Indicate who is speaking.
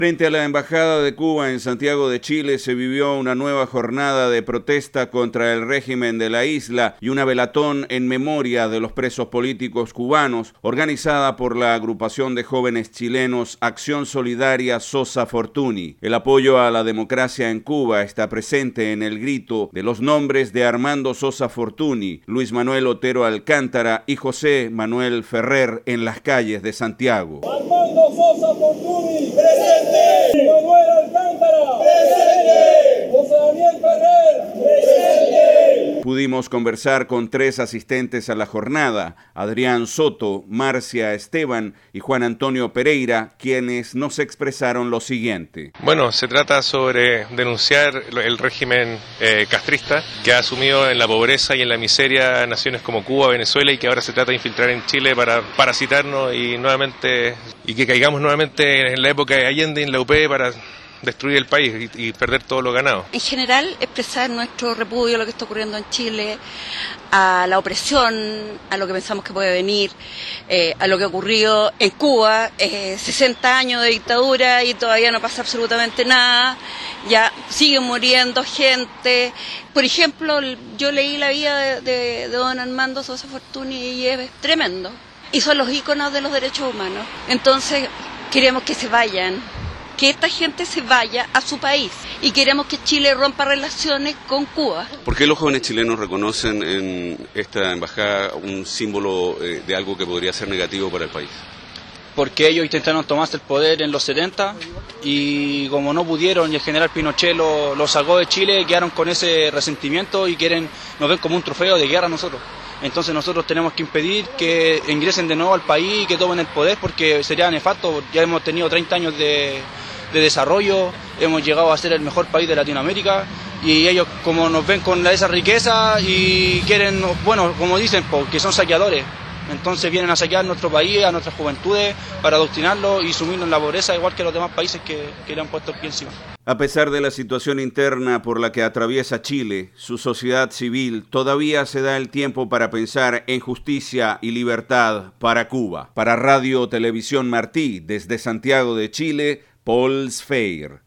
Speaker 1: Frente a la Embajada de Cuba en Santiago de Chile se vivió una nueva jornada de protesta contra el régimen de la isla y una velatón en memoria de los presos políticos cubanos, organizada por la agrupación de jóvenes chilenos Acción Solidaria Sosa Fortuny. El apoyo a la democracia en Cuba está presente en el grito de los nombres de Armando Sosa Fortuny, Luis Manuel Otero Alcántara y José Manuel Ferrer en las calles de Santiago.
Speaker 2: Armando Sosa Fortuny, presente. Manuel Alcántara, presente. José Daniel Ferrer, presente.
Speaker 1: Pudimos conversar con 3 asistentes a la jornada, Adrián Soto, Marcia Esteban y Juan Antonio Pereira, quienes nos expresaron lo siguiente.
Speaker 3: Bueno, se trata sobre denunciar el régimen castrista que ha asumido en la pobreza y en la miseria naciones como Cuba, Venezuela y que ahora se trata de infiltrar en Chile para parasitarnos y que caigamos nuevamente en la época de Allende en la UP para destruir el país y perder todo lo ganado.
Speaker 4: En general, expresar nuestro repudio a lo que está ocurriendo en Chile, a la opresión, a lo que pensamos que puede venir, a lo que ha ocurrido en Cuba, 60 años de dictadura y todavía no pasa absolutamente nada, ya siguen muriendo gente. Por ejemplo, yo leí la vida de don Armando Sosa Fortuny y es tremendo. Y son los íconos de los derechos humanos. Entonces, queremos que se vayan, que esta gente se vaya a su país y queremos que Chile rompa relaciones con Cuba.
Speaker 5: ¿Por qué los jóvenes chilenos reconocen en esta embajada un símbolo de algo que podría ser negativo para el país?
Speaker 6: Porque ellos intentaron tomarse el poder en los 70 y como no pudieron y el general Pinochet lo sacó de Chile, quedaron con ese resentimiento y nos ven como un trofeo de guerra a nosotros. Entonces nosotros tenemos que impedir que ingresen de nuevo al país y que tomen el poder porque sería nefasto. Ya hemos tenido 30 años de desarrollo, hemos llegado a ser el mejor país de Latinoamérica y ellos como nos ven con esa riqueza y quieren, bueno, como dicen, que son saqueadores. Entonces vienen a saquear nuestro país, a nuestras juventudes, para adoctrinarlos y sumirnos en la pobreza, igual que los demás países que le han puesto el pie encima.
Speaker 1: A pesar de la situación interna por la que atraviesa Chile, su sociedad civil todavía se da el tiempo para pensar en justicia y libertad para Cuba. Para Radio Televisión Martí, desde Santiago de Chile, Paul Sfeir.